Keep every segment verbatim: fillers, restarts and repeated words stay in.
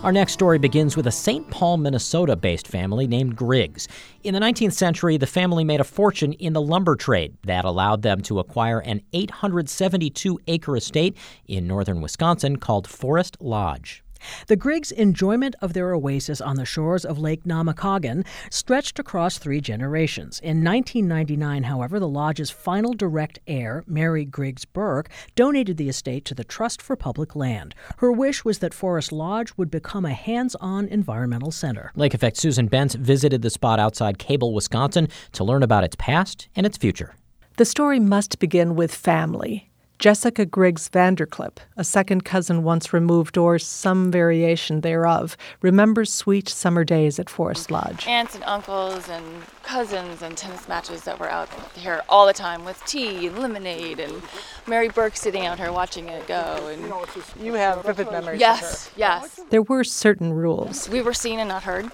Our next story begins with a Saint Paul, Minnesota-based family named Griggs. In the nineteenth century, the family made a fortune in the lumber trade. That allowed them to acquire an eight hundred seventy-two acre estate in northern Wisconsin called Forest Lodge. The Griggs' enjoyment of their oasis on the shores of Lake Namakagon stretched across three generations. In nineteen ninety-nine, however, the lodge's final direct heir, Mary Griggs Burke, donated the estate to the Trust for Public Land. Her wish was that Forest Lodge would become a hands-on environmental center. Lake Effect Susan Bentz visited the spot outside Cable, Wisconsin, to learn about its past and its future. The story must begin with family. Jessica Griggs Vanderklip, a second cousin once removed or some variation thereof, remembers sweet summer days at Forest Lodge. Aunts and uncles and cousins and tennis matches that were out here all the time with tea and lemonade and Mary Burke sitting out here watching it go. And you have vivid memories yes, of her. Yes, There were certain rules. We were seen and not heard.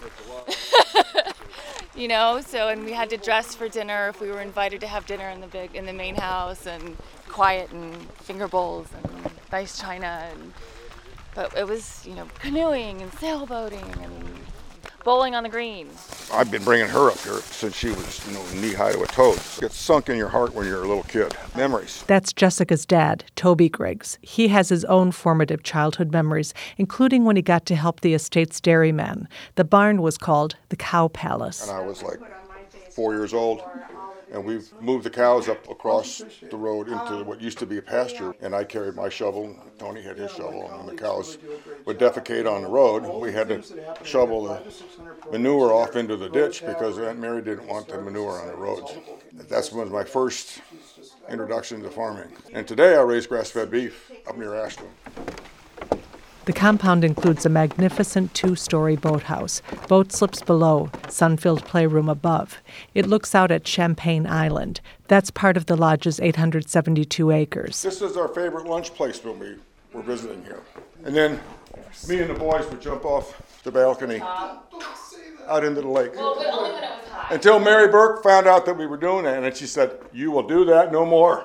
You know, so, and we had to dress for dinner if we were invited to have dinner in the big, in the main house, and quiet and finger bowls and nice china, and but it was, you know, canoeing and sailboating and bowling on the green. I've been bringing her up here since she was, you know, knee-high to a toad. It gets sunk in your heart when you're a little kid. Memories. That's Jessica's dad, Toby Griggs. He has his own formative childhood memories, including when he got to help the estate's dairyman. The barn was called the Cow Palace. And I was like four years old. And we moved the cows up across the road into what used to be a pasture. And I carried my shovel, Tony had his shovel, and when the cows would defecate on the road, we had to shovel the manure off into the ditch because Aunt Mary didn't want the manure on the roads. That's was my first introduction to farming. And today I raise grass-fed beef up near Ashland. The compound includes a magnificent two-story boathouse, boat slips below, sun-filled playroom above. It looks out at Champagne Island. That's part of the lodge's eight hundred seventy-two acres. This is our favorite lunch place when we were visiting here. And then me and the boys would jump off the balcony out into the lake. Well, but only when it was high. Until Mary Burke found out that we were doing that, and then she said, "You will do that no more."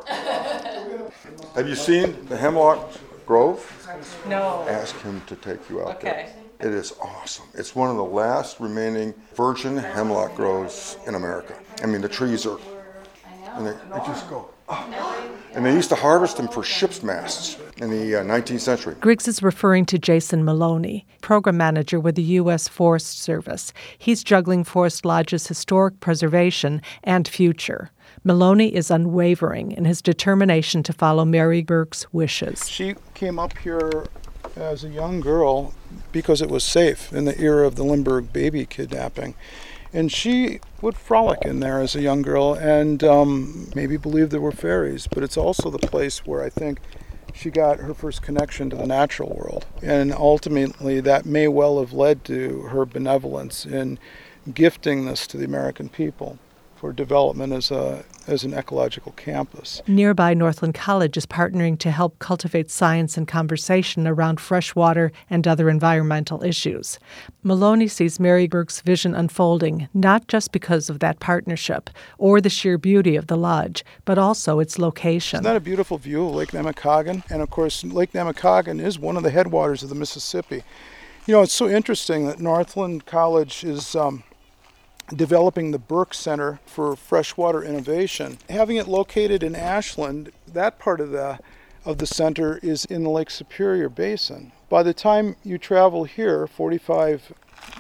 Have you seen the Hemlock Grove? No. Ask him to take you out Okay. there. It is awesome. It's one of the last remaining virgin hemlock groves in America. I mean, the trees are, and they, they just go, oh. And they used to harvest them for ship's masts in the uh, nineteenth century. Griggs is referring to Jason Maloney, program manager with the U S Forest Service. He's juggling Forest Lodge's historic preservation and future. Maloney is unwavering in his determination to follow Mary Burke's wishes. She came up here as a young girl because it was safe in the era of the Lindbergh baby kidnapping. And she would frolic in there as a young girl and um, maybe believe there were fairies. But it's also the place where I think she got her first connection to the natural world. And ultimately that may well have led to her benevolence in gifting this to the American people for development as a as an ecological campus. Nearby Northland College is partnering to help cultivate science and conversation around freshwater and other environmental issues. Maloney sees Mary Burke's vision unfolding not just because of that partnership or the sheer beauty of the lodge, but also its location. Isn't that a beautiful view of Lake Namakagon? And of course, Lake Namakagon is one of the headwaters of the Mississippi. You know, it's so interesting that Northland College is um, developing the Burke Center for Freshwater Innovation. Having it located in Ashland, that part of the of the center is in the Lake Superior Basin. By the time you travel here, forty-five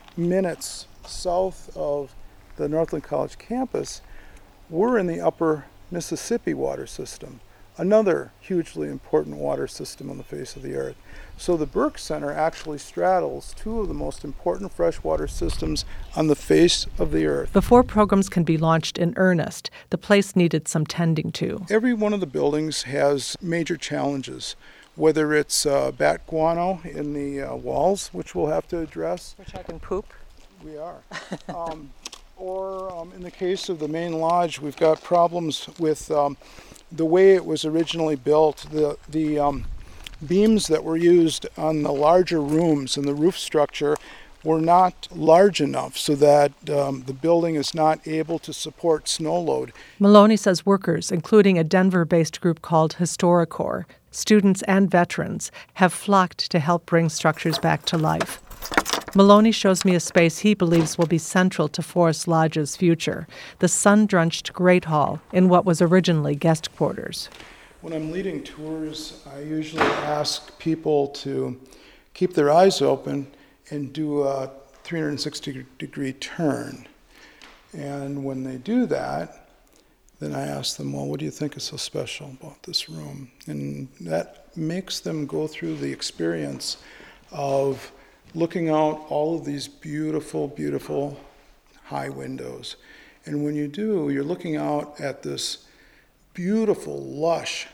minutes south of the Northland College campus, we're in the upper Mississippi water system, another hugely important water system on the face of the earth. So the Burke Center actually straddles two of the most important freshwater systems on the face of the earth. Before programs can be launched in earnest, the place needed some tending to. Every one of the buildings has major challenges, whether it's uh, bat guano in the uh, walls, which we'll have to address. Which I can poop. We are. um, or um, in the case of the main lodge, we've got problems with um, the way it was originally built. The, the um, beams that were used on the larger rooms in the roof structure were not large enough so that um, the building is not able to support snow load. Maloney says workers, including a Denver-based group called HistoriCorps, students and veterans, have flocked to help bring structures back to life. Maloney shows me a space he believes will be central to Forest Lodge's future, the sun-drenched Great Hall in what was originally guest quarters. When I'm leading tours, I usually ask people to keep their eyes open and do a three hundred sixty degree turn. And when they do that, then I ask them, well, what do you think is so special about this room? And that makes them go through the experience of looking out all of these beautiful, beautiful high windows. And when you do, you're looking out at this beautiful, lush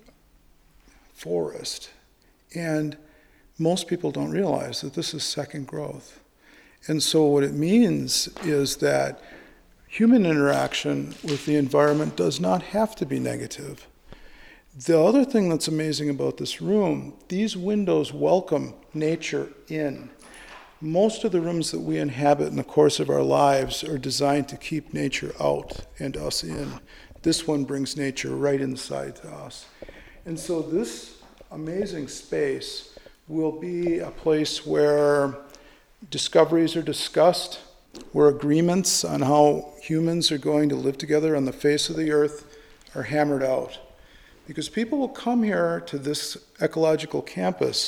forest. And most people don't realize that this is second growth. And so what it means is that human interaction with the environment does not have to be negative. The other thing that's amazing about this room, these windows welcome nature in. Most of the rooms that we inhabit in the course of our lives are designed to keep nature out and us in. This one brings nature right inside to us. And so this amazing space will be a place where discoveries are discussed, where agreements on how humans are going to live together on the face of the earth are hammered out. Because people will come here to this ecological campus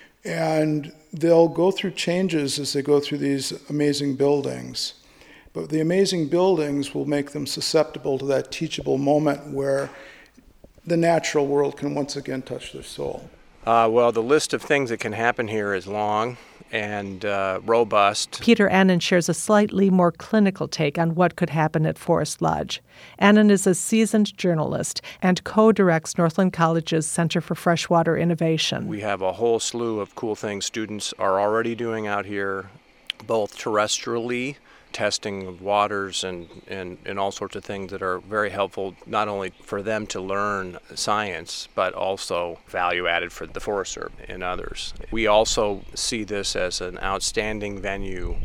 and they'll go through changes as they go through these amazing buildings. But the amazing buildings will make them susceptible to that teachable moment where the natural world can once again touch their soul. Uh, well, the list of things that can happen here is long and uh, robust. Peter Annan shares a slightly more clinical take on what could happen at Forest Lodge. Annan is a seasoned journalist and co-directs Northland College's Center for Freshwater Innovation. We have a whole slew of cool things students are already doing out here, both terrestrially, testing of waters and, and, and all sorts of things that are very helpful, not only for them to learn science, but also value added for the Forest Service and others. We also see this as an outstanding venue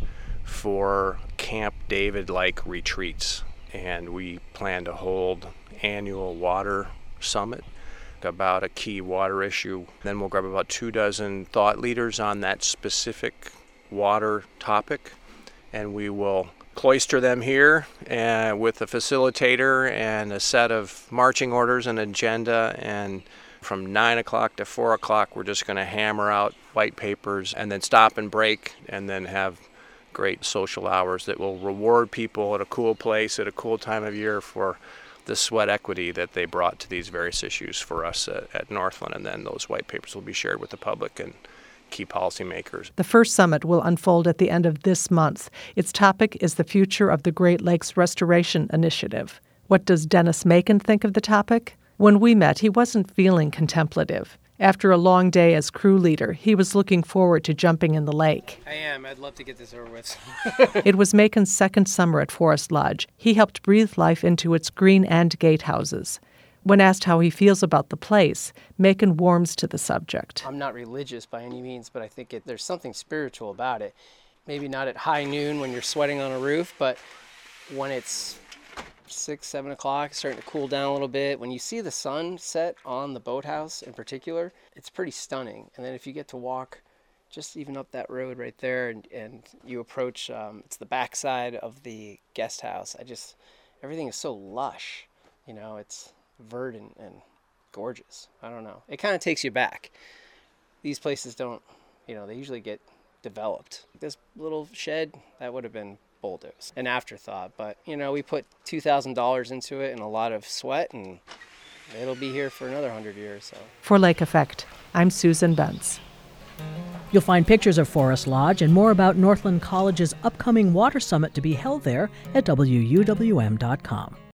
for Camp David-like retreats, and we plan to hold annual water summit about a key water issue. Then we'll grab about two dozen thought leaders on that specific water topic, and we will cloister them here uh, with a facilitator and a set of marching orders and agenda, and from nine o'clock to four o'clock we're just going to hammer out white papers and then stop and break and then have great social hours that will reward people at a cool place at a cool time of year for the sweat equity that they brought to these various issues for us at, at Northland. And then those white papers will be shared with the public and key policymakers. The first summit will unfold at the end of this month. Its topic is the future of the Great Lakes Restoration Initiative. What does Dennis Macon think of the topic? When we met, he wasn't feeling contemplative. After a long day as crew leader, he was looking forward to jumping in the lake. I am. I'd love to get this over with. It was Macon's second summer at Forest Lodge. He helped breathe life into its green and gatehouses. When asked how he feels about the place, Macon warms to the subject. I'm not religious by any means, but I think it, there's something spiritual about it. Maybe not at high noon when you're sweating on a roof, but when it's six, seven o'clock, starting to cool down a little bit, when you see the sun set on the boathouse in particular, it's pretty stunning. And then if you get to walk just even up that road right there and, and you approach, um, it's the backside of the guest house. I just, everything is so lush, you know, it's verdant and gorgeous. I don't know. It kind of takes you back. These places don't, you know, they usually get developed. This little shed, that would have been bulldozed. An afterthought, but, you know, we put two thousand dollars into it and a lot of sweat, and it'll be here for another one hundred years. So. For Lake Effect, I'm Susan Benz. You'll find pictures of Forest Lodge and more about Northland College's upcoming water summit to be held there at W U W M dot com.